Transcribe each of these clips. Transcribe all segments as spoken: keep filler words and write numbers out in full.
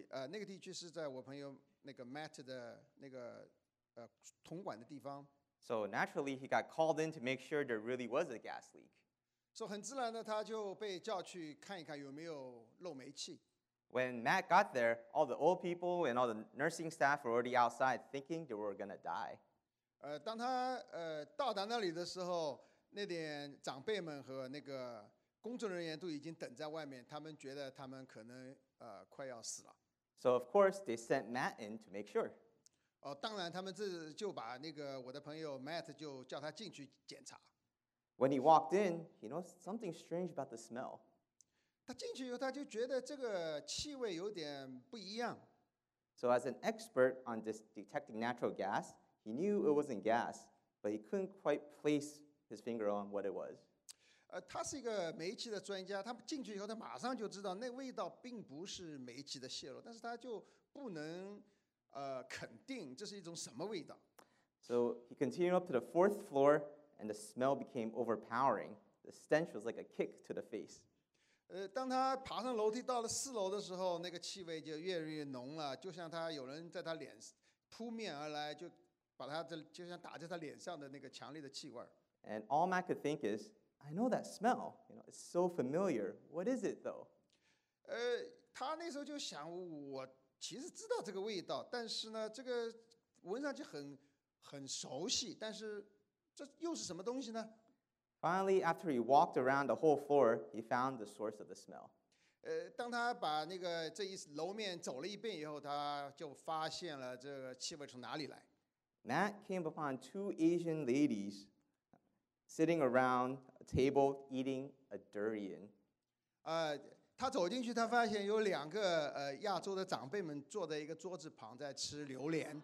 呃那个地区是在我朋友那个 Matt 的那个呃铜管的地方， So naturally, he got called in to make sure there really was a gas leak. 所以很自然的他就被叫去看一看有没有漏煤气。 When Matt got there, all the old people and all the nursing staff were already outside thinking they were going to die. 呃，当他呃到达那里的时候，那点长辈们和那个工作人员都已经等在外面，他们觉得他们可能呃快要死了。 So of course, they sent Matt in to make sure. 哦，当然他们这就把那个我的朋友 Matt 就叫他进去检查。 When he walked in, he noticed something strange about the smell. 他进去以后，他就觉得这个气味有点不一样。 So as an expert on dis- detecting natural gas, he knew it wasn't gas, but he couldn't quite place his finger on what it was. 呃，他是一个煤气的专家，他进去以后，他马上就知道那味道并不是煤气的泄漏，但是他就不能呃肯定这是一种什么味道。 So he continued up to the fourth floor, and the smell became overpowering. The stench was like a kick to the face. 呃，当他爬上楼梯到了四楼的时候，那个气味就越来越浓了，就像他有人在他脸扑面而来，就把他的就像打在他脸上的那个强烈的气味。 And all Matt could think is, I know that smell. You know, it's so familiar. What is it though? 呃，他那时候就想，我其实知道这个味道，但是呢，这个闻上去很很熟悉，但是这又是什么东西呢？ Finally, after he walked around the whole floor, he found the source of the smell. 呃，当他把那个这一楼面走了一遍以后，他就发现了这个气味从哪里来。 Matt came upon two Asian ladies sitting around a table eating a durian. 呃，他走进去，他发现有两个呃亚洲的长辈们坐在一个桌子旁在吃榴莲。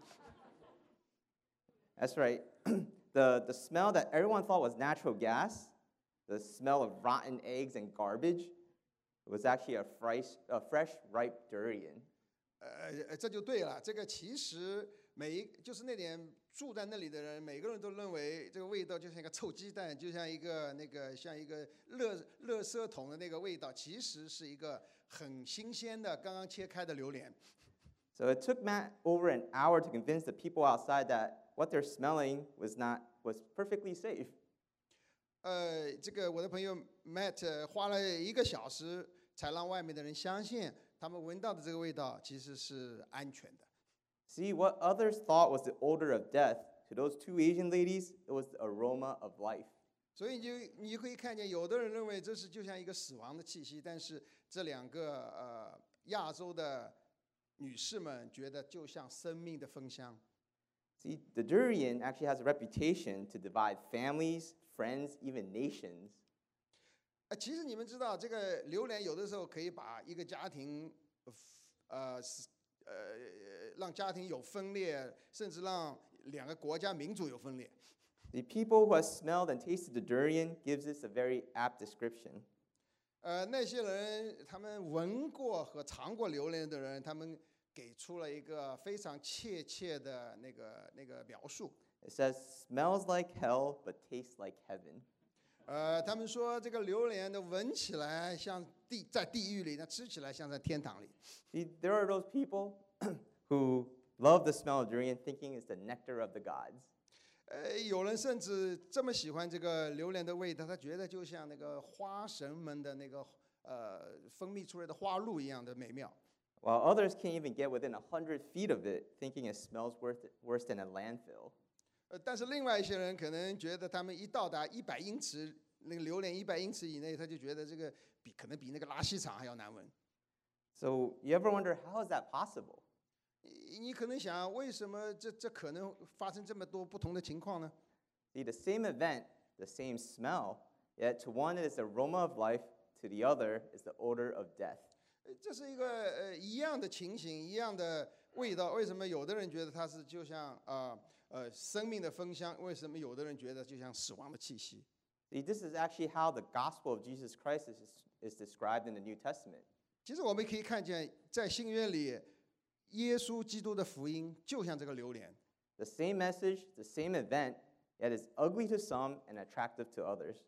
That's right. the, the smell that everyone thought was natural gas, the smell of rotten eggs and garbage, it was actually a fresh, a fresh ripe durian. 呃，这就对了。这个其实每一就是那点住在那里的人，每个人都认为这个味道就像一个臭鸡蛋，就像一个那个像一个垃垃圾桶的那个味道，其实是一个很新鲜的刚刚切开的榴莲。 So it took Matt over an hour to convince the people outside that what they're smelling was not was perfectly safe. 呃，这个我的朋友 Matt 花了一个小时才让外面的人相信，他们闻到的这个味道其实是安全的。 See, what others thought was the odor of death, to those two Asian ladies, it was the aroma of life. 所以你就你可以看见，有的人认为这是就像一个死亡的气息，但是这两个呃亚洲的女士们觉得就像生命的芬香。 See, the durian actually has a reputation to divide families, friends, even nations. 呃，其实你们知道，这个榴莲有的时候可以把一个家庭，呃，是呃，让家庭有分裂，甚至让两个国家民族有分裂。 The people who have smelled and tasted the durian gives this a very apt description. 呃，那些人他们闻过和尝过榴莲的人，他们给出了一个非常切切的那个那个描述。 It says, smells like hell, but tastes like heaven. 呃，他们说这个榴莲的闻起来像地在地狱里，那吃起来像在天堂里。 See, there are those people who love the smell of durian thinking it's the nectar of the gods. 呃，有人甚至这么喜欢这个榴莲的味道，他觉得就像那个花神们的那个呃分泌出来的花露一样的美妙。 While others can't even get within a hundred feet of it, thinking it smells worse, worse than a landfill. 呃，但是另外一些人可能觉得，他们一到达一百英尺，那个榴莲一百英尺以内，他就觉得这个比可能比那个垃圾场还要难闻。 So you ever wonder, how is that possible? 你你可能想，为什么这这可能发生这么多不同的情况呢？ See, the same event, the same smell, yet to one it is the aroma of life, to the other is the odor of death. 呃这是一个呃一样的情形，一样的味道，为什么有的人觉得它是就像啊呃生命的芬香？为什么有的人觉得就像死亡的气息？ See, this is actually how the gospel of Jesus Christ is, is described in the New Testament. 其实我们可以看见，在新约里，耶稣基督的福音就像这个榴莲。 The same message, the same event, yet is ugly to some and attractive to others.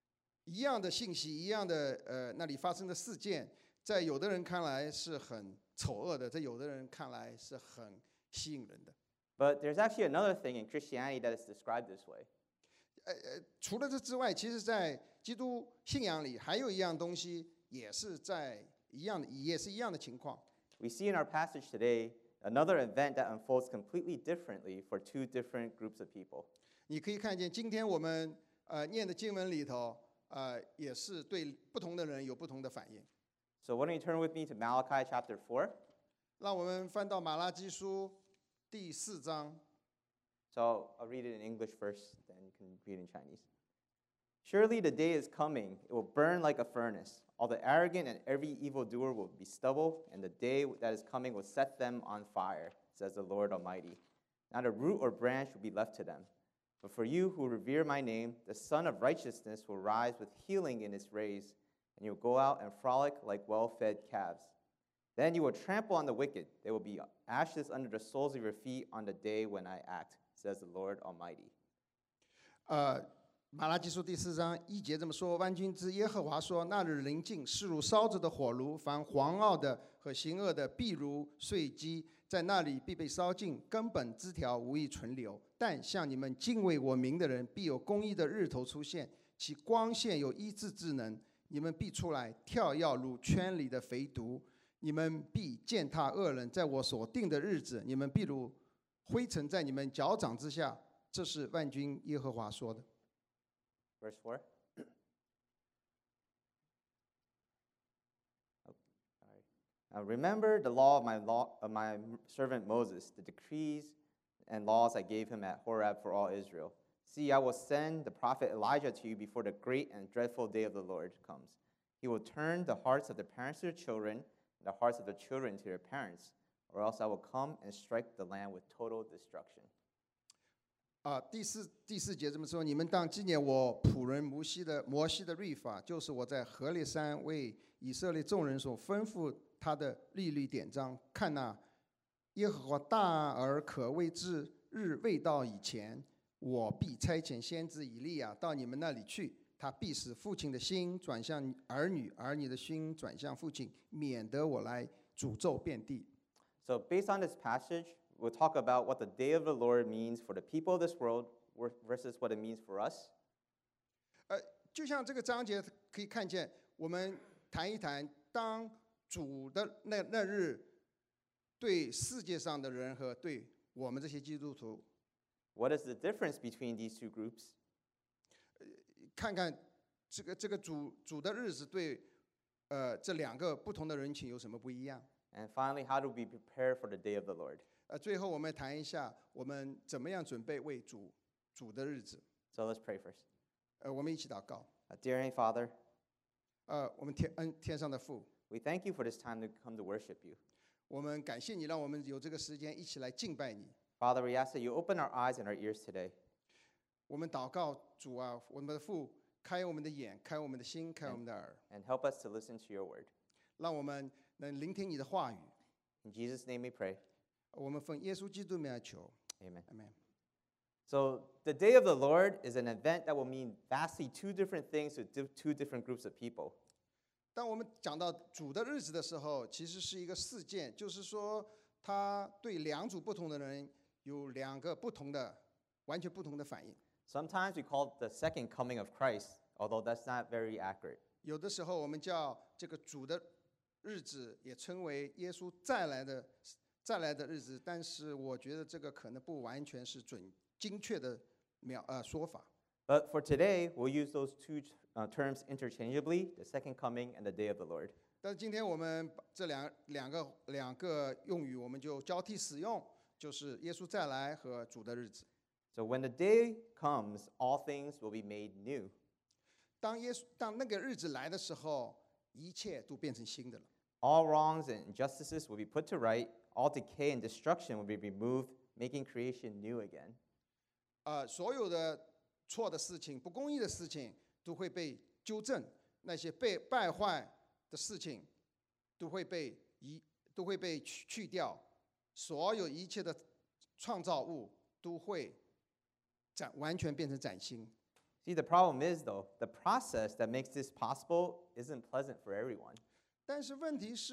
一样的信息，一样的呃那里发生的事件，在有的人看来是很丑恶的，在有的人看来是很吸引人的。 But there's actually another thing in Christianity that is described this way. 呃呃，除了这之外，其实，在基督信仰里还有一样东西，也是在一样的，也是一样的情况。 We see in our passage today another event that unfolds completely differently for two different groups of people. 你可以看见，今天我们呃念的经文里头，呃，也是对不同的人有不同的反应。 So why don't you turn with me to Malachi chapter four? 让我们翻到马拉基书第四章。 So I'll read it in English first, then you can read in Chinese. Surely the day is coming, it will burn like a furnace. All the arrogant and every evildoer will be stubble, and the day that is coming will set them on fire, says the Lord Almighty. Not a root or branch will be left to them. But for you who revere my name, the Son of Righteousness will rise with healing in its rays, and you'll go out and frolic like well-fed calves. Then you will trample on the wicked. There will be ashes under the soles of your feet on the day when I act, says the Lord Almighty. 呃，马拉基书第四章一节这么说：万军之耶和华说，那日临近，是如烧着的火炉，凡狂傲的和行恶的，必如碎机，在那里必被烧尽，根本枝条无一存留。但像你们敬畏我名的人，必有公义的日头出现，其光线有医治之能。你们必出来跳跃如圈里的肥犊，你们必践踏恶人。在我所定的日子，你们必如灰尘在你们脚掌之下。这是万军耶和华说的。 Verse four. Oh, sorry. Now remember the law of my, law, of my servant Moses, the decrees and laws I gave him at Horeb for all Israel. See, I will send the prophet Elijah to you before the great and dreadful day of the Lord comes. He will turn the hearts of the parents to their children, and the hearts of the children to their parents, or else I will come and strike the land with total destruction. 啊，第四第四节这么说：你们当纪念我仆人摩西的摩西的律法，就是我在何烈山为以色列众人所吩咐他的律例典章。看哪，耶和华大而可畏之日未到以前，我必差遣先知以利亚到你们那里去，他必使父亲的心转向儿女，儿女的心转向父亲，免得我来诅咒遍地。 So based on this passage, we'll talk about what the day of the Lord means for the people of this world versus what it means for us. 呃，就像这个章节可以看见，我们谈一谈，当主的那那日，对世界上的人和对我们这些基督徒， What is the difference between these two groups? 看看这个这个主主的日子对，呃，这两个不同的人群有什么不一样？ And finally, how do we prepare for the day of the Lord? 呃，最后我们谈一下，我们怎么样准备为主主的日子。 So let's pray first. 呃，我们一起祷告。 Uh, dear Heavenly Father, 呃，我们天恩天上的父， we thank you for this time to come to worship you. 我们感谢你，让我们有这个时间一起来敬拜你。 Father, we ask that you open our eyes and our ears today. 我们祷告主啊，我们的父，开我们的眼，开我们的心，开我们的耳， And help us to listen to your word. 让我们能聆听你的话语。 In Jesus' name we pray. 我们奉耶稣基督名而求 Amen. ，Amen。 So the day of the Lord is an event that will mean vastly two different things to di- two different groups of people. 当我们讲到主的日子的时候，其实是一个事件，就是说，他对两组不同的人有两个不同的、完全不同的反应。 Sometimes we call it the second coming of Christ, although that's not very accurate. 有的时候我们叫这个主的日子，也称为耶稣再来的再来的日子，但是我觉得这个可能不完全是准精确的描呃说法。 But for today, we'll use those two uh, terms interchangeably, the second coming and the day of the Lord. 但是今天我们把这两两个两个用语，我们就交替使用，就是耶稣再来和主的日子。 So when the day comes, all things will be made new. 当耶稣当那个日子来的时候，一切都变成新的了。 All wrongs and injustices will be put to right, all decay and destruction will be removed, making creation new again. 呃，所有的错的事情、不公义的事情都会被纠正，那些被败坏的事情都会被移，都会被去去掉，所有一切的创造物都会展完全变成崭新。 See, the problem is, though, the process that makes this possible isn't pleasant for everyone. 但是问题是，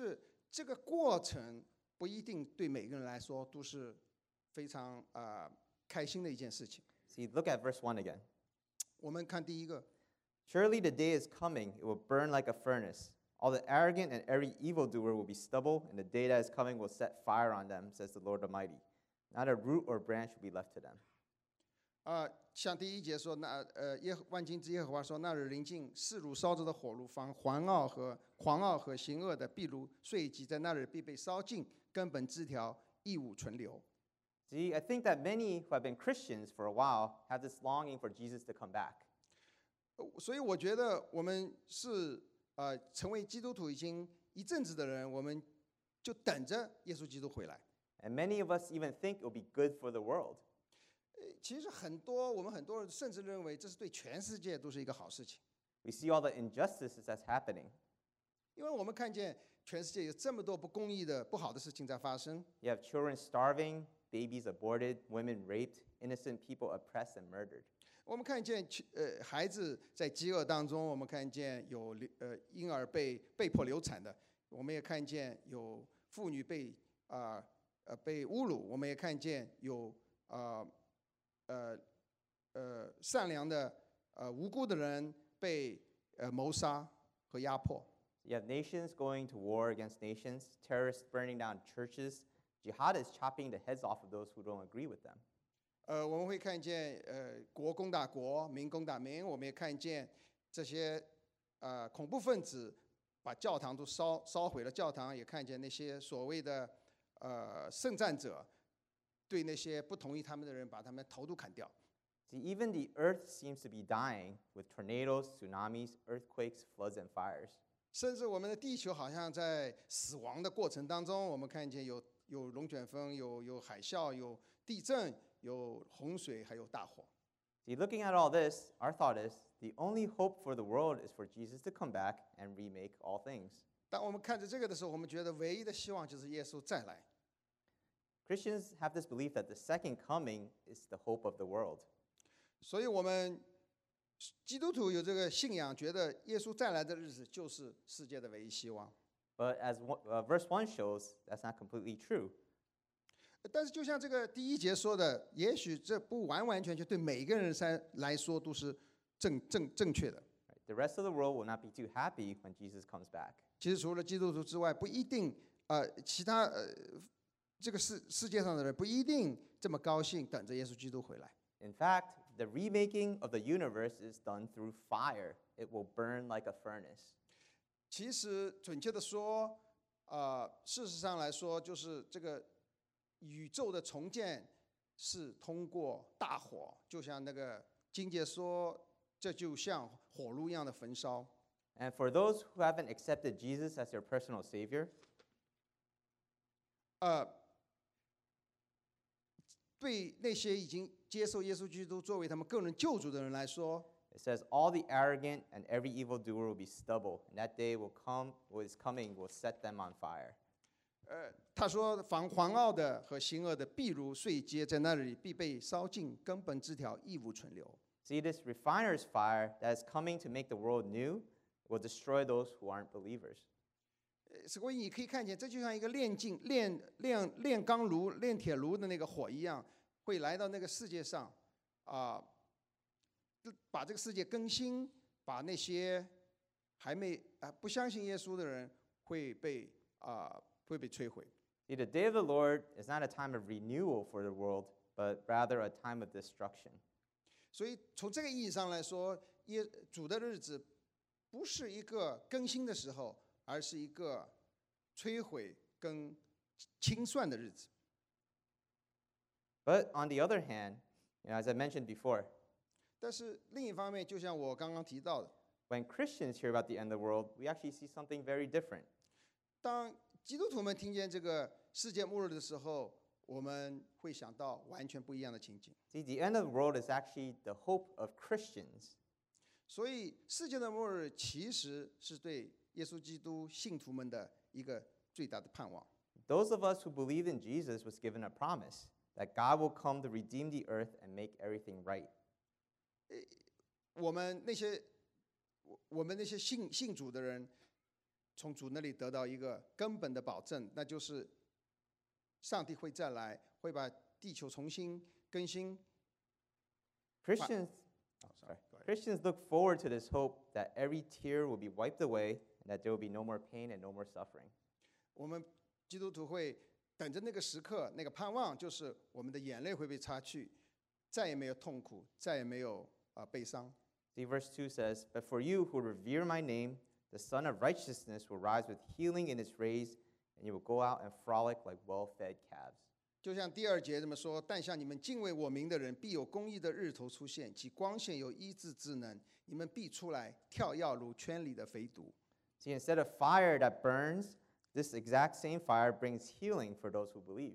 这个过程不一定对每个人来说都是非常啊、呃开心的一件事情。 See, look at verse one again. 我们看第一个， Surely the day is coming, it will burn like a furnace. All the arrogant and every evildoer will be stubble, and the day that is coming will set fire on them, says the Lord Almighty. Not a root or branch will be left to them. 啊、像第一节说，那呃耶和万军之耶和华说，那日临近，势如烧着的火炉，凡环傲和狂傲和行恶的，必如碎稷，在那日必被烧尽，根本枝条一无存留。 See, I think that many who have been Christians for a while have this longing for Jesus to come back. 呃所以我觉得我们是呃成为基督徒已经一阵子的人，我们就等着耶稣基督回来。 And many of us even think it will be good for the world. 呃其实很多我们很多人甚至认为这是对全世界都是一个好事情， We see all the injustices that's happening. 因为我们看见全世界有这么多不公义的、不好的事情在发生。 You have children starving, babies aborted, women raped, innocent people oppressed and murdered. 我们看见其呃孩子在饥饿当中，我们看见有流呃婴儿被被迫流产的，我们也看见有妇女被啊呃被侮辱，我们也看见有啊呃呃善良的呃无辜的人被呃谋杀和压迫。 You have nations going to war against nations, terrorists burning down churches, jihadists chopping the heads off of those who don't agree with them. 呃，我们会看见呃国攻打国，民攻打民，我们也看见这些呃恐怖分子把教堂都烧烧毁了教堂，也看见那些所谓的呃圣战者对那些不同意他们的人把他们头都砍掉。 See, even the earth seems to be dying with tornadoes, tsunamis, earthquakes, floods, and fires. 甚至我们的地球好像在死亡的过程当中，我们看见有有龙卷风，有有海啸，有地震，有洪水，还有大火。 See, looking at all this, our thought is the only hope for the world is for Jesus to come back and remake all things. 当我们看着这个的时候，我们觉得唯一的希望就是耶稣再来。 Christians have this belief that the second coming is the hope of the world. 所以我们基督徒有这个信仰，觉得耶稣再来的日子就是世界的唯一希望。 But as one, uh, verse one shows, that's not completely true. 但是就像这个第一节说的，也许这不完完全全对每个人来来说都是正正正确的。 Right? The rest of the world will not be too happy when Jesus comes back. 其实除了基督徒之外，不一定呃其他呃这个世世界上的人不一定这么高兴等着耶稣基督回来。 In fact, the remaking of the universe is done through fire. It will burn like a furnace. 其实准确的说，呃，事实上来说，就是这个宇宙的重建是通过大火，就像那个经节说，这就像火炉一样的焚烧。 And for those who haven't accepted Jesus as their personal savior, 呃，对那些已经接受耶稣基督作为他们个人救主的人来说， it says, all the arrogant and every evildoer will be stubble, and that day will come, what is coming, will set them on fire. 呃，他说：“凡狂傲的和行恶的，必如碎秸，在那里必被烧尽，根本枝条一无存留。” See, this refiner's fire that is coming to make the world new will destroy those who aren't believers. 呃所以你可以看见，这就像一个炼金、炼炼炼钢炉、炼铁炉的那个火一样，会来到那个世界上，啊、把这个世界更新，把那些还没啊、不相信耶稣的人会被啊、会被摧毁。 See, the day of the Lord is not a time of renewal for the world, but rather a time of destruction. 所以从这个意义上来说，耶主的日子不是一个更新的时候，而是一个摧毁跟清算的日子。 But on the other hand, you know, as I mentioned before, 但是另一方面，就像我刚刚提到的， when Christians hear about the end of the world, we actually see something very different. 当基督徒们听见这个世界末日的时候，我们会想到完全不一样的情景。 See, the end of the world is actually the hope of Christians. 所以，世界的末日其实是对耶稣基督信徒们的一个最大的盼望。 Those of us who believe in Jesus was given a promise that God will come to redeem the earth and make everything right. 我们那些我我们那些信信主的人， 从主那里得到一个根本的保证，那就是上帝会再来，会把地球重新更新。 Christians, Oh, sorry, go ahead. Christians look forward to this hope that every tear will be wiped away and that there will be no more pain and no more suffering. 我们基督徒会等着那个时刻，那个盼望就是我们的眼泪会被擦去，再也没有痛苦，再也没有啊、呃、悲伤。 See, verse two says, But for you who revere my name, the Son of Righteousness will rise with healing in its rays, and you will go out and frolic like well-fed calves. 就像第二节这么说，但向你们敬畏我名的人，必有公义的日头出现，其光线有医治之能，你们必出来跳跃如圈里的肥犊。 See, instead of fire that burns, this exact same fire brings healing for those who believe.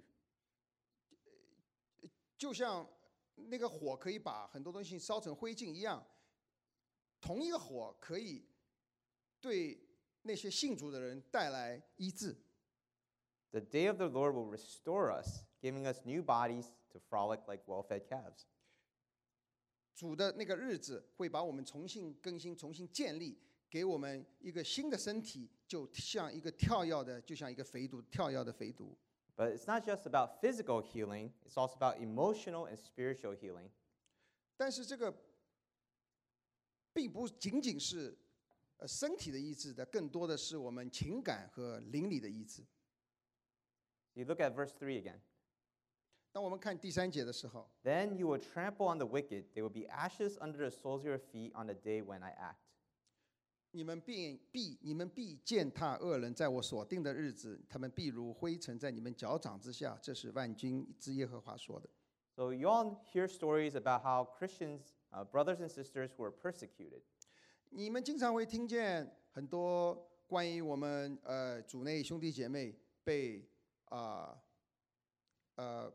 就像那个火可以把很多东西烧成灰烬一样，同一个火可以对那些信主的人带来医治。 The day of the Lord will restore us, giving us new bodies to frolic like well-fed calves. 主的那个日子会把我们重新更新、重新建立，给我们一个新的身体，就像一个跳跃的，就像一个肥犊跳跃的肥犊。 But it's not just about physical healing, it's also about emotional and spiritual healing. 但是这个并不仅仅是呃身体的医治的，更多的是我们情感和灵里的医治。 You look at verse three again. 当我们看第三节的时候， Then you will trample on the wicked, they will be ashes under the soles of your feet on the day when I act. 你们必必你们必践踏恶人，在我所定的日子，他们必如灰尘在你们脚掌之下。这是万军之耶和华说的。 So you all hear stories about how Christians, uh, brothers and sisters who are persecuted. 你们经常会听见很多关于我们呃主内兄弟姐妹被啊呃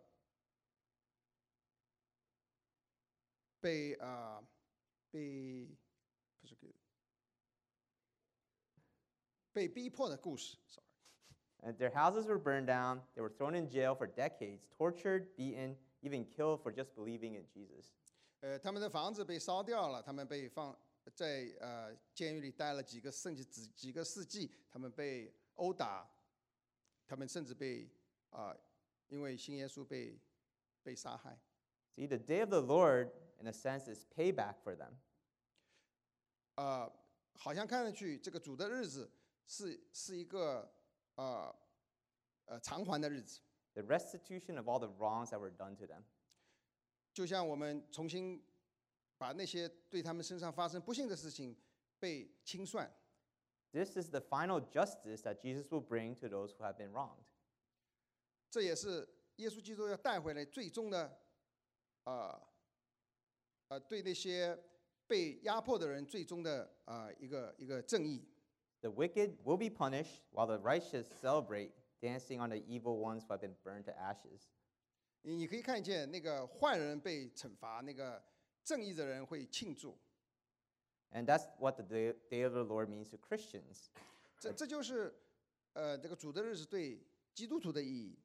被啊、被不是给被逼迫的故事。Sorry， And their houses were burned down, they were thrown in jail for decades, tortured, beaten, even killed for just believing in Jesus. 呃，他们的房子被烧掉了，他们被放在呃监狱里待了几个甚至几几个世纪，他们被殴打，他们甚至被啊、因为信耶稣被被杀害。 See, the day of the Lord, in a sense, is payback for them. 呃，好像看上去这个主的日子是是一个呃呃偿还的日子， The restitution of all the wrongs that were done to them. 就像我们重新把那些对他们身上发生不幸的事情被清算。 This is the final justice that Jesus will bring to those who have been wronged. 这也是耶稣基督要带回来最终的，呃，呃，对那些被压迫的人最终的啊、呃、一个一个正义。 The wicked will be punished, while the righteous celebrate, dancing on the evil ones who have been burned to ashes. 你你可以看见那个坏人被惩罚，那个正义的人会庆祝。 And that's what the day, day of the Lord means to Christians. 这这就是呃这个主的日子对基督徒的意义。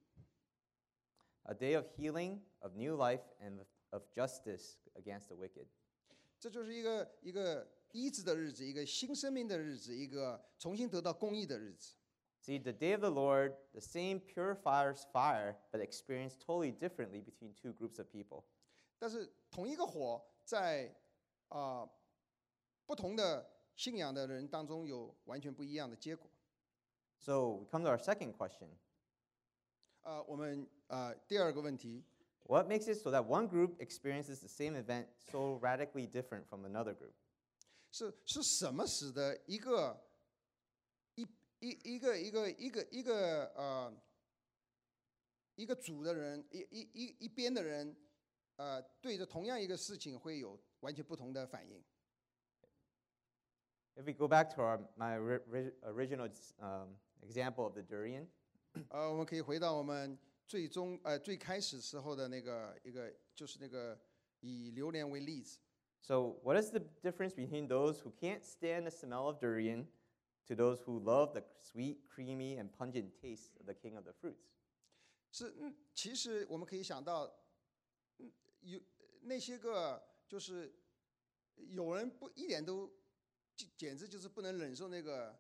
A day of healing, of new life, and of- of justice against the wicked. 这就是一个一个医治的日子，一个新生命的日子，一个重新得到公义的日子。 See, the day of the Lord, the same purifies fire, but experienced totally differently between two groups of people. 但是同一个火在啊、不同的信仰的人当中有完全不一样的结果。 So we come to our second question. 呃，我们呃第二个问题， What makes it so that one group experiences the same event so radically different from another group? 是是什么使得一个一一一个一个一个一个呃一个组的人，一一一一边的人，呃，对着同样一个事情会有完全不同的反应？ If we go back to our, my ri- ri- original um, example of the durian, 呃，我们可以回到我们最终呃最开始时候的那个一个，就是那个以榴莲为例子。 so what is the difference between those who can't stand the smell of durian to those who love the sweet, creamy, and pungent taste of the king of the fruits? 是，嗯，其实我们可以想到，嗯，有那些个就是有人不一点都，就简直就是不能忍受那个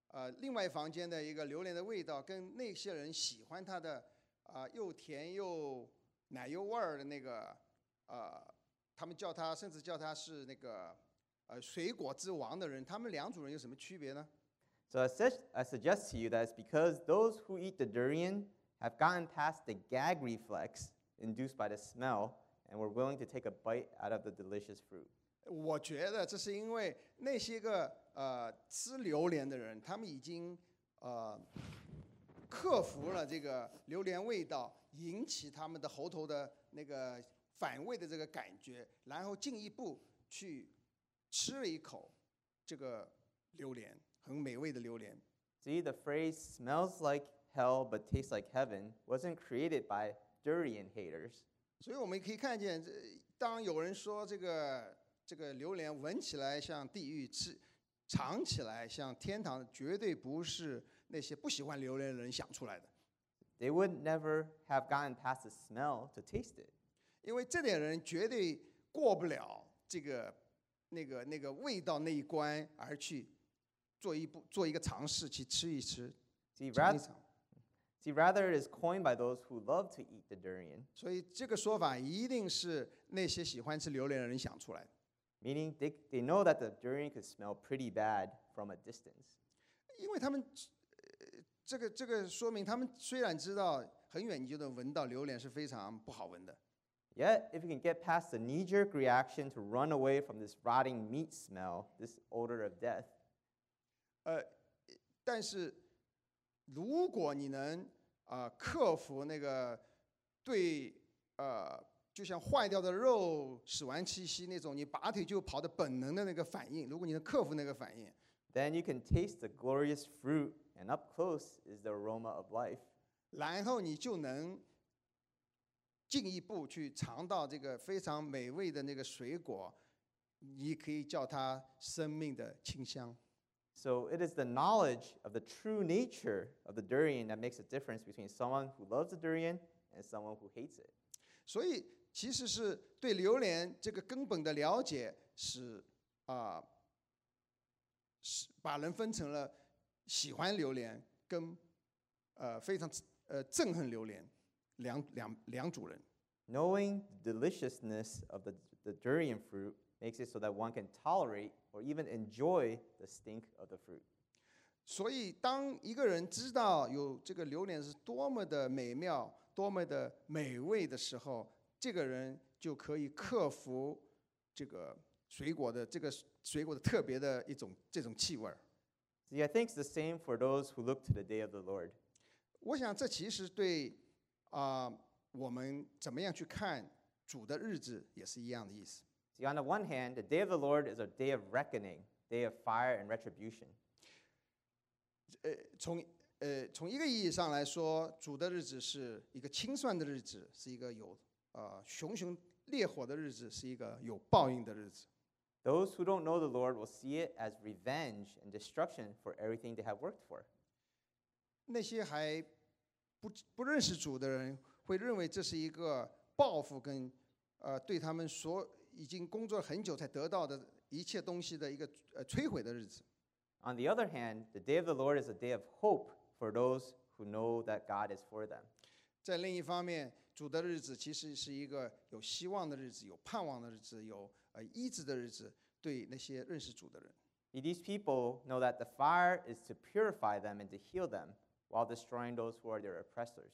呃另外房间的一个榴莲的味道，跟那些人喜欢它的啊、又甜又奶油味儿的那个呃，他们叫它甚至叫它是那个呃水果之王的人，他们两组人有什么区别呢？ So I, suggest, I suggest to you that it's because those who eat the durian have gotten past the gag reflex induced by the smell and were willing to take a bite out of the delicious fruit. 我觉得这是因为那些个呃吃榴莲的人，他们已经呃克服了这个榴莲味道引起他们的喉头的那个反胃的这个感觉，然后进一步去吃了一口这个榴莲，很美味的榴莲。 See, the phrase smells like hell but tastes like heaven wasn't created by durian haters. 所以我们可以看见，这当有人说这个这个榴莲闻起来像地狱，吃尝起来像天堂，绝对不是那些不喜欢榴莲的人想出来的。 They would never have gotten past the smell to taste it. 因为这点人绝对过不了这个那个那个味道那一关，而去做一步做一个尝试，去吃一吃， See, 尝 rather, 一尝。 see, rather it is coined by those who love to eat the durian, 所以这个说法一定是那些喜欢吃榴莲的人想出来的， meaning they, they know that the durian could smell pretty bad from a distance. 因为他们呃这个这个说明他们虽然知道很远你就能闻到榴莲是非常不好闻的， Yet, if you can get past the knee-jerk reaction to run away from this rotting meat smell, this odor of death, 呃，但是如果你能啊、呃克服那个对呃就像坏掉的肉死亡气息那种你拔腿就跑的本能的那个反应，如果你能克服那个反应， then you can taste the glorious fruit, and up close is the aroma of life. 然后你就能进一步去尝到这个非常美味的那个水果，你可以叫它生命的清香。 So it is the knowledge of the true nature of the durian that makes a difference between someone who loves the durian and someone who hates it. 所以其实是对榴莲这个根本的了解，使啊、使把人分成了喜欢榴莲跟呃非常呃憎恨榴莲两两两组人。 Knowing the deliciousness of the, the durian fruit makes it so that one can tolerate or even enjoy the stink of the fruit. 所以，当一个人知道有这个榴莲是多么的美妙、多么的美味的时候，这个人就可以克服这个水果的这个水果的特别的一种这种气味儿。 See, I think it's the same for those who look to the day of the Lord. 我想，这其实对啊、我们怎么样去看主的日子也是一样的意思。 See, on the one hand, the day of the Lord is a day of reckoning, day of fire and retribution. 呃，从呃从一个意义上来说，主的日子是一个清算的日子，是一个有呃熊熊烈火的日子，是一个有报应的日子。 Those who don't know the Lord will see it as revenge and destruction for everything they have worked for. 那些还不不认识主的人，会认为这是一个报复跟呃对他们所已经工作很久才得到的一切东西的一个呃摧毁的日子。 On the other hand, the day of the Lord is a day of hope for those who know that God is for them. 在另一方面，主的日子其实是一个有希望的日子，有盼望的日子，有呃医治的日子，对那些认识主的人。 See, these people know that the fire is to purify them and to heal them while destroying those who are their oppressors.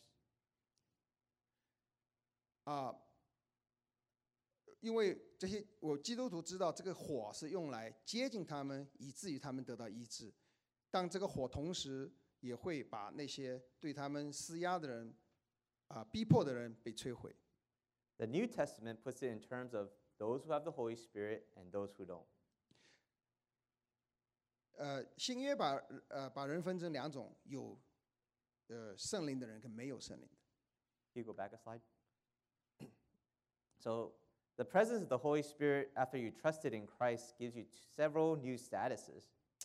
啊，因为这些我基督徒知道，这个火是用来接近他们，以至于他们得到医治。但这个火同时也会把那些对他们施压的人、啊逼迫的人被摧毁。 The New Testament puts it in terms of those who have the Holy Spirit and those who don't. 呃，新约把呃把人分成两种，有呃圣灵的人跟没有圣灵的。 Can you go back a slide? So, the presence of the Holy Spirit after you trusted in Christ gives you t- several new statuses.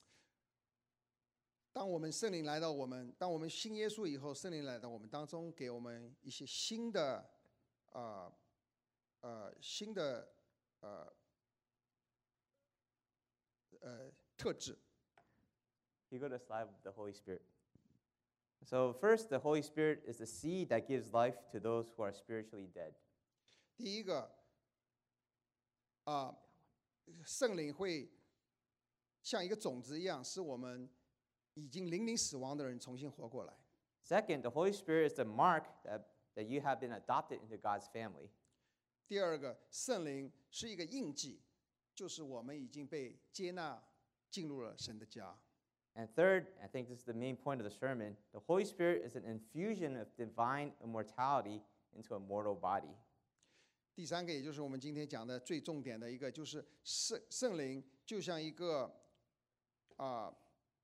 当我们圣灵来到我们，当我们信耶稣以后，圣灵来到我们当中，给我们一些新的啊呃新的呃呃特质。 You go to slide with the Holy Spirit. So first, the Holy Spirit is the seed that gives life to those who are spiritually dead. 第一个，啊、圣灵会像一个种子一样，使我们已经濒临死亡的人重新活过来。 Second, the Holy Spirit is the mark that, that you have been adopted into God's family. 第二个，圣灵是一个印记，就是我们已经被接纳进入了神的家。 And third, I think this is the main point of the sermon, the Holy Spirit is an infusion of divine immortality into a mortal body. 第三个，也就是我们今天讲的最重点的一个，就是圣圣灵就像一个啊、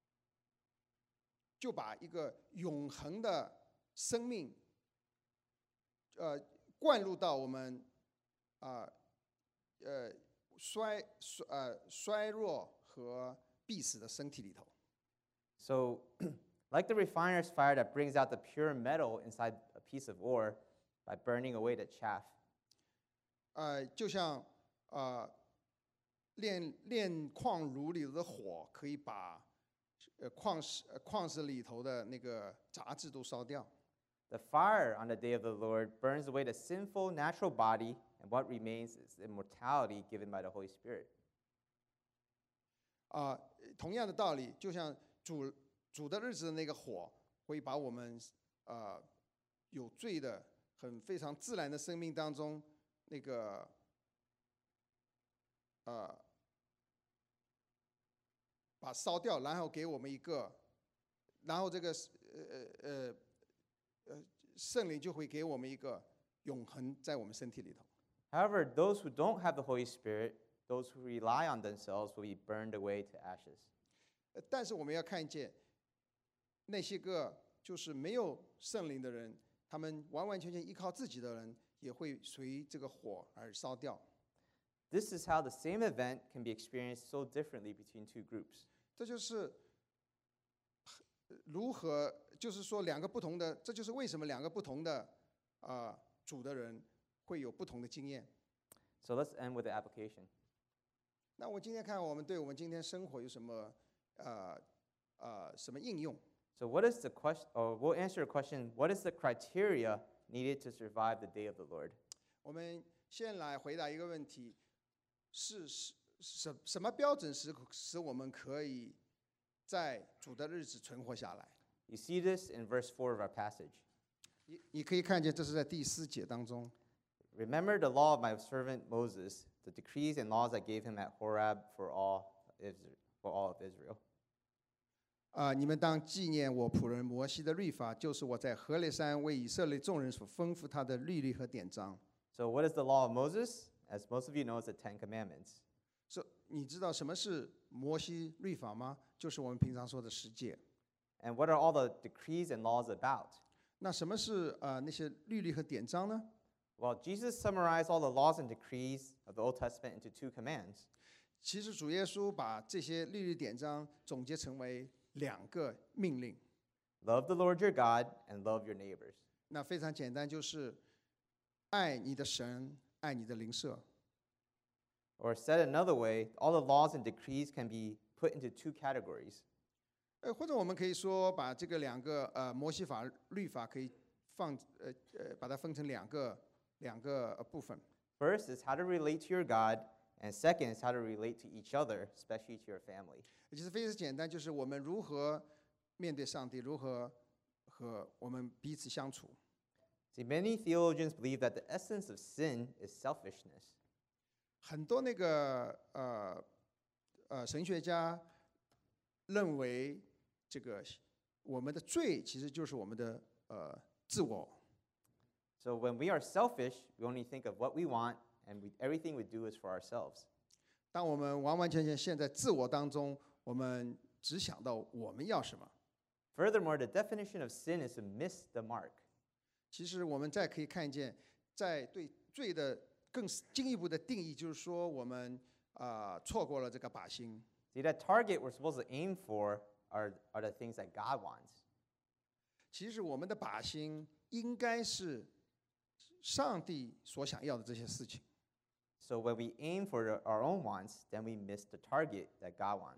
就把一个永恒的生命，呃，灌入到我们啊呃衰衰呃衰弱和必死的身体里头。 So, like the refiner's fire that brings out the pure metal inside a piece of ore by burning away the chaff. 呃，就像呃炼炼矿炉里的火，可以把呃矿石呃矿石里头的那个杂质都烧掉。 The fire on the day of the Lord burns away the sinful natural body, and what remains is immortality given by the Holy Spirit. 啊、同样的道理，就像主主的日子的那个火，会把我们呃有罪的、很非常自然的生命当中那个呃把烧掉，然后给我们一个，然后这个呃呃呃呃圣灵就会给我们一个永恒在我们身体里头。 However, those who don't have the Holy Spirit, those who rely on themselves, will be burned away to ashes. 呃但是我们要看见那些个就是没有圣灵的人，他们完完全全依靠自己的人，也会随这个火而烧掉。 This is how the same event can be experienced so differently between two groups. 这就是呃如何，就是说两个不同的，这就是为什么两个不同的啊、呃主的人会有不同的经验。 So let's end with the application. 那我今天看我们对我们今天生活有什么呃呃什么应用？ So what is the question, or we'll answer the question, what is the criteria needed to survive the day of the Lord? 我们先来回答一个问题：是是什什么标准使使我们可以在主的日子存活下来？ You see this in verse four of our passage. 你你可以看见，这是在第四节当中。 Remember the law of my servant Moses, the decrees and laws I gave him at Horeb for all Isra- for all of Israel. 啊、你们当纪念我仆人摩西的律法，就是我在何烈山为以色列众人所吩咐他的律例和典章。 So what is the law of Moses? As most of you know, it's the Ten Commandments. 是，你知道什么是摩西律法吗？就是我们平常说的十诫。 And what are all the decrees and laws about? 那什么是啊、那些律例和典章呢？ Well, Jesus summarized all the laws and decrees of the Old Testament into two commands. 其实主耶稣把这些律例典章总结成为两个命令。 Love the Lord your God and love your neighbors. 那非常简单，就是爱你的神，爱你的邻舍。 Or said another way, all the laws and decrees can be put into two categories. 呃，或者我们可以说，把这个两个呃摩西法律法可以放呃呃把它分成两个两个呃部分。 First is how to relate to your God, and second is how to relate to each other, especially to your family. 也就是非常简单，就是我们如何面对上帝，如何和我们彼此相处。 See, many theologians believe that the essence of sin is selfishness. 很多那个呃呃神学家认为，这个我们的罪其实就是我们的呃自我。 So when we are selfish, we only think of what we want, and we, everything we do is for ourselves. 当我们完完全全陷在自我当中，我们只想到我们要什么。 Furthermore, the definition of sin is to miss the mark. 其实我们再可以看见，在对罪的更进一步的定义，就是说我们啊、呃错过了这个靶心。 See, that target we're supposed to aim for are, are the things that God wants. 其实我们的靶心应该是上帝所想要的这些事情。 So when we aim for the- our own wants, then we miss the target that God wants.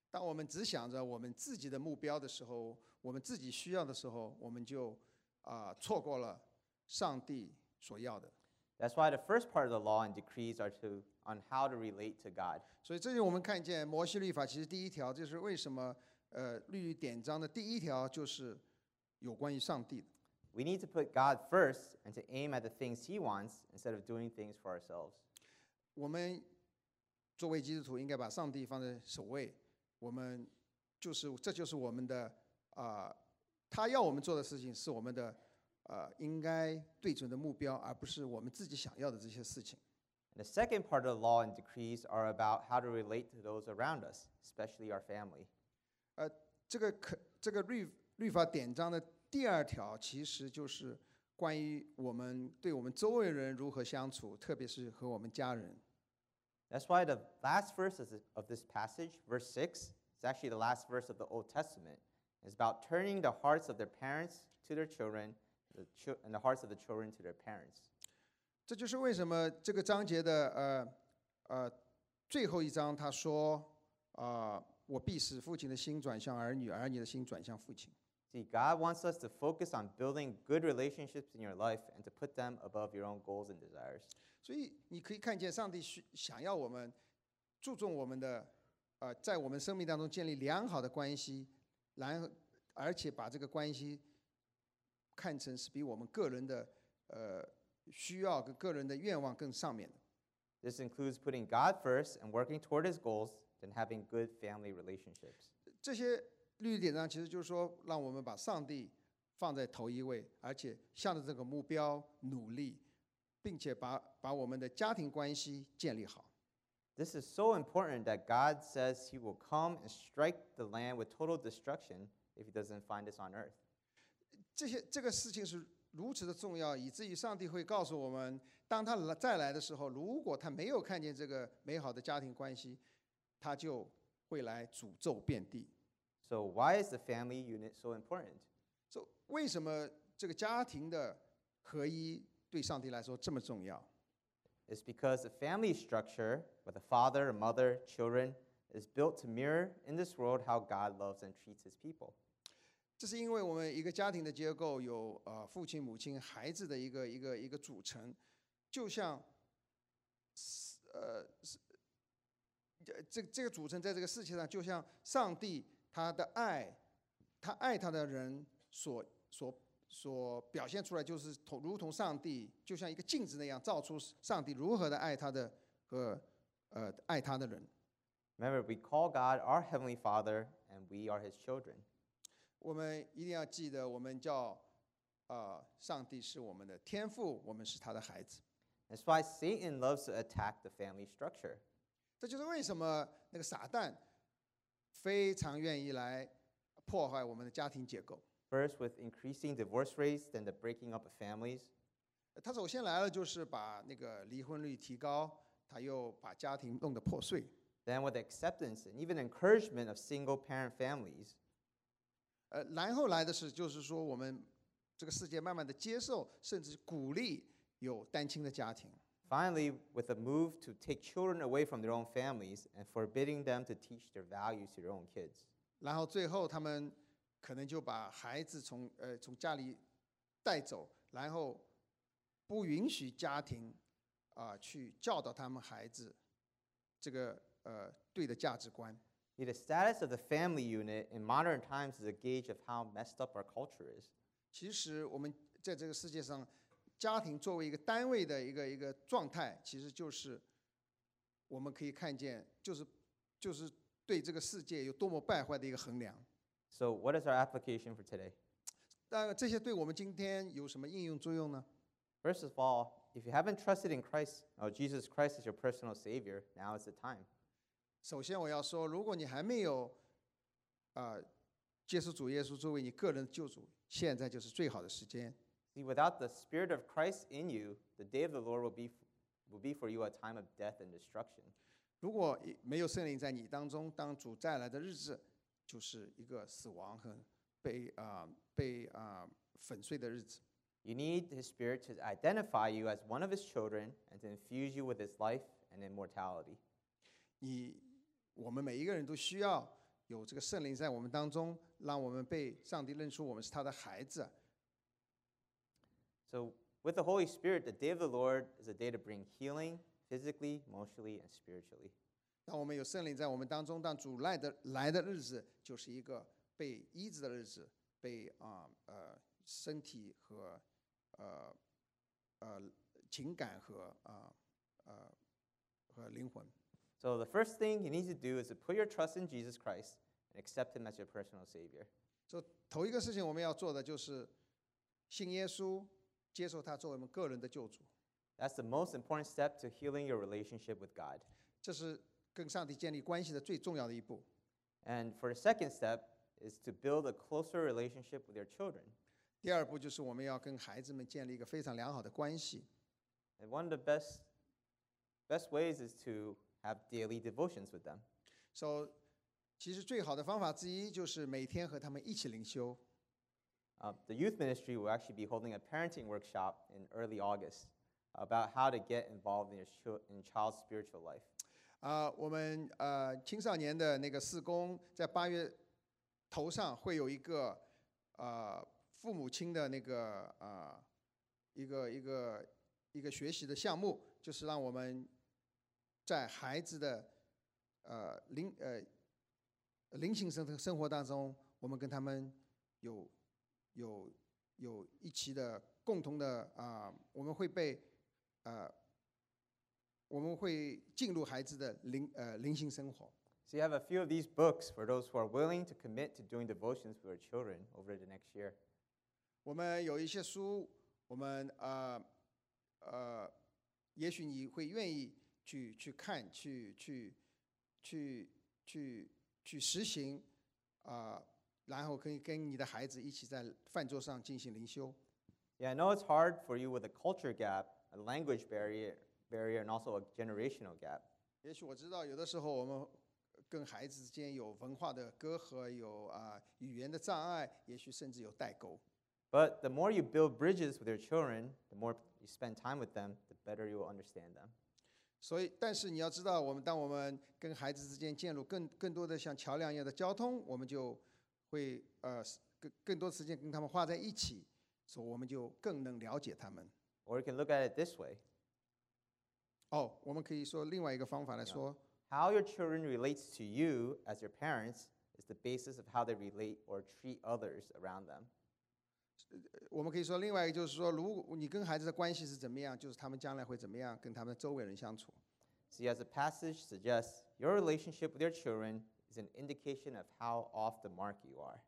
当我们只想着我们自己的目标的时候，我们自己需要的时候，我们就啊、错过了上帝所要的。 That's why the first part of the law and decrees are to on how to relate to God. 所以这里我们看见摩西律法，其实第一条就是为什么呃律例典章的第一条就是有关于上帝的。 We need to put God first and to aim at the things He wants instead of doing things for ourselves. 我们作为基督徒，应该把上帝放在首位。我们就是这就是我们的啊、他要我们做的事情是我们的呃应该对准的目标，而不是我们自己想要的这些事情。 And the second part of the law and decrees are about how to relate to those around us, especially our family. 呃，这个可这个律律法典章的第二条，其实就是关于我们对我们周围人如何相处，特别是和我们家人。 That's why the last verse of this- of this passage, verse six, is actually the last verse of the Old Testament. It's about turning the hearts of their parents to their children, the chil- and the hearts of the children to their parents. 这就是为什么这个章节的呃呃最后一章他说啊、呃我必使父亲的心转向儿女，儿女的心转向父亲。 See, God wants us to focus on building good relationships in your life and to put them above your own goals and desires. 所以你可以看见上帝需想要我们注重我们的呃在我们生命当中建立良好的关系，然后而且把这个关系看成是比我们个人的呃需要跟个人的愿望更上面的。 This includes putting God first and working toward His goals, then having good family relationships. 这些律例典章其实就是说，让我们把上帝放在头一位，而且向着这个目标努力，并且把把我们的家庭关系建立好。 This is so important that God says He will come and strike the land with total destruction if He doesn't find us on earth. 这些这个事情是如此的重要，以至于上帝会告诉我们，当他来再来的时候，如果他没有看见这个美好的家庭关系，他就会来诅咒遍地。 So, why is the family unit so important? 说为什么这个家庭的合一对上帝来说这么重要？ It's because the family structure, with a father, a mother, children, is built to mirror in this world how God loves and treats His people. 这是因为我们一个家庭的结构有呃父亲、母亲、孩子的一个一个一个组成，就像呃是这这这个组成在这个世界上，就像上帝他的爱，他爱他的人所所所表现出来，就是同如同上帝，就像一个镜子那样，照出上帝如何的爱他的和呃爱他的人。 Remember, we call God our Heavenly Father, and we are His children. 我们一定要记得，我们叫呃上帝是我们的天父，我们是他的孩子。 That's why Satan loves to attack the family structure. 这就是为什么那个撒旦非常愿意来破坏我们的家庭结构。 First, with increasing divorce rates, then the breaking up of families. 他首先来了就是把那个离婚率提高，他又把家庭弄得破碎。 Then, with acceptance and even encouragement of single parent families. 呃，然后来的是就是说我们这个世界慢慢的接受，甚至鼓励有单亲的家庭。 Finally, with a move to take children away from their own families and forbidding them to teach their values to their own kids. 然后最后他们可能就把孩子从呃从家里带走，然后不允许家庭啊、去教导他们孩子这个呃对的价值观。 See, the status of the family unit in modern times is a gauge of how messed up our culture is. 其实我们在这个世界上，家庭作为一个单位的一个一个状态，其实就是我们可以看见，就是就是对这个世界有多么败坏的一个衡量。 So, what is our application for today? 当然，这些对我们今天有什么应用作用呢？ First of all, if you haven't trusted in Christ, oh, Jesus Christ is your personal Savior, now is the time. 首先，我要说，如果你还没有啊、呃接受主耶稣作为你个人的救主，现在就是最好的时间。 See, without the Spirit of Christ in you, the day of the Lord will be, will be for you a time of death and destruction. 如果没有圣灵在你当中，当主再来的日子，就是一个死亡和被啊、被啊、粉碎的日子。 You need His Spirit to identify you as one of His children and to infuse you with His life and immortality. 你我们每一个人都需要有这个圣灵在我们当中，让我们被上帝认出我们是他的孩子。 So, with the Holy Spirit, the day of the Lord is a day to bring healing physically, emotionally, and spiritually. 当我们有圣灵在我们当中，当主来的来的日子，就是一个被医治的日子，被啊 呃, 呃身体和呃呃情感和啊 呃, 呃和灵魂。 So, the first thing you need to do is to put your trust in Jesus Christ and accept Him as your personal Savior. 所以头一个事情我们要做的就是信耶稣，接受他作为我们个人的救主。 That's the most important step to healing your relationship with God. 这是跟上帝建立关系的最重要的一步。 And for the second step is to build a closer relationship with your children. 第二步就是我们要跟孩子们建立一个非常良好的关系。 And one of the best, best ways is to have daily devotions with them. So, 其实最好的方法之一就是每天和他们一起灵修。 Uh, the youth ministry will actually be holding a parenting workshop in early August about how to get involved in your chil- in child's spiritual life. 啊、我们呃青少年的那个事工在八月头上会有一个呃父母亲的那个啊、呃、一个一个一个学习的项目，就是让我们在孩子的呃灵呃灵性生生活当中，我们跟他们有有有一起的共同的啊、呃，我们会被呃。我们会进入孩子的灵呃灵性生活。 So you have a few of these books for those who are willing to commit to doing devotions with their children over the next year. 我们有一些书，我们呃呃，也许你会愿意去去看，去去去去去实行啊、呃，然后可以跟你的孩子一起在饭桌上进行灵修。 Yeah, I know it's hard for you with a culture gap, a language barrier. barrier and also a generational gap. 也许我知道，有的时候我们跟孩子之间有文化的隔阂，有啊、呃、语言的障碍，也许甚至有代沟。 But the more you build bridges with your children, the more you spend time with them, the better you will understand them. 所以，但是你要知道，我们当我们跟孩子之间建立更更多的像桥梁一样的交通，我们就会呃更更多时间跟他们花在一起，所以我们就更能了解他们。 Or you can look at it this way. 哦，我们可以说另外一个方法来说， How your children relates to you as your parents is the basis of how they relate or treat others around them. 我们可以说另外一个就是说，如果你跟孩子的关系是怎么样，就是他们将来会怎么样跟他们周围人相处。 See, as the passage suggests, your relationship with your children is an indication of how off the mark you are.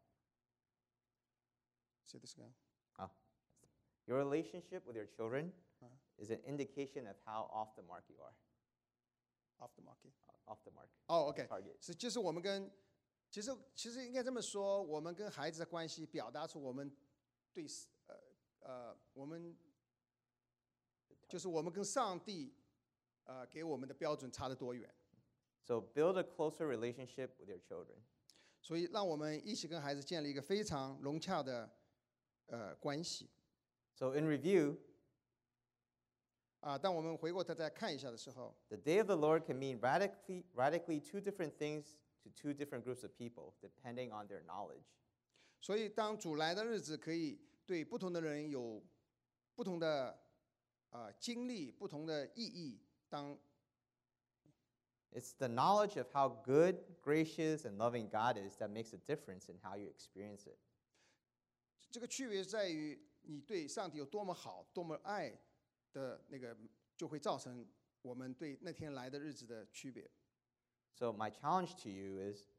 Say this again. Oh. Your relationship with your children is an indication of how off the mark you are. Off the market. Off the mark. 哦、oh, ，OK， Target. 是就是我们跟，其实其实应该这么说，我们跟孩子的关系表达出我们对呃呃我们就是我们跟上帝呃给我们的标准差得多远。 So build a closer relationship with your children. 所以让我们一起跟孩子建立一个非常融洽的呃关系。 So in review, 啊，当我们回过头再看一下的时候， the day of the Lord can mean radically, radically two different things to two different groups of people, depending on their knowledge. 所以当主来的日子，可以对不同的人有不同的啊、呃、经历、不同的意义。当 It's the knowledge of how good, gracious, and loving God is that makes a difference in how you experience it. 这个区别在于你对上帝有多么好、多么爱的那个，就会造成我们对那天来的日子的区别。 So my challenge to you is,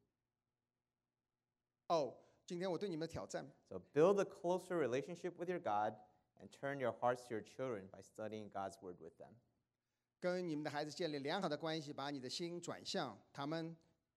哦，今天我对你们的挑战， so build a closer relationship with your God and turn your hearts to your children by studying God's word with them. 跟你们的孩子建立良好的关系，把你的心转向他们。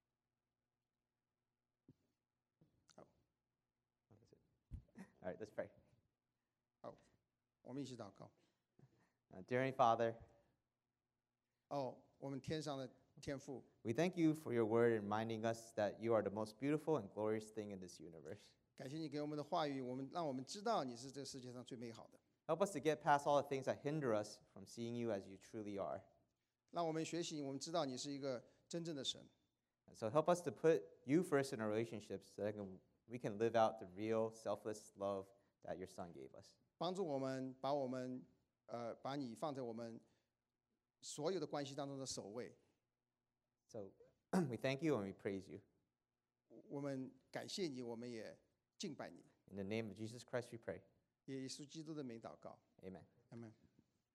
All right, let's pray. 好，我们一起祷告。 Uh, dear Father, 哦，我们天上的天父， we thank you for your word reminding us that you are the most beautiful and glorious thing in this universe. 感谢你给我们的话语，我们让我们知道你是这个世界上最美好的。 Help us to get past all the things that hinder us from seeing you as you truly are. 让我们学习，我们知道你是一个真正的神。 And so help us to put you first in our relationships so that can, we can live out the real selfless love that your son gave us. 帮助我们把我们呃把你放在我们所有的关系当中的首位。 So we thank you and we praise you. 我们感谢你，我们也敬拜你。 In the name of Jesus Christ we pray. 耶稣基督的名祷告， Amen. 阿门。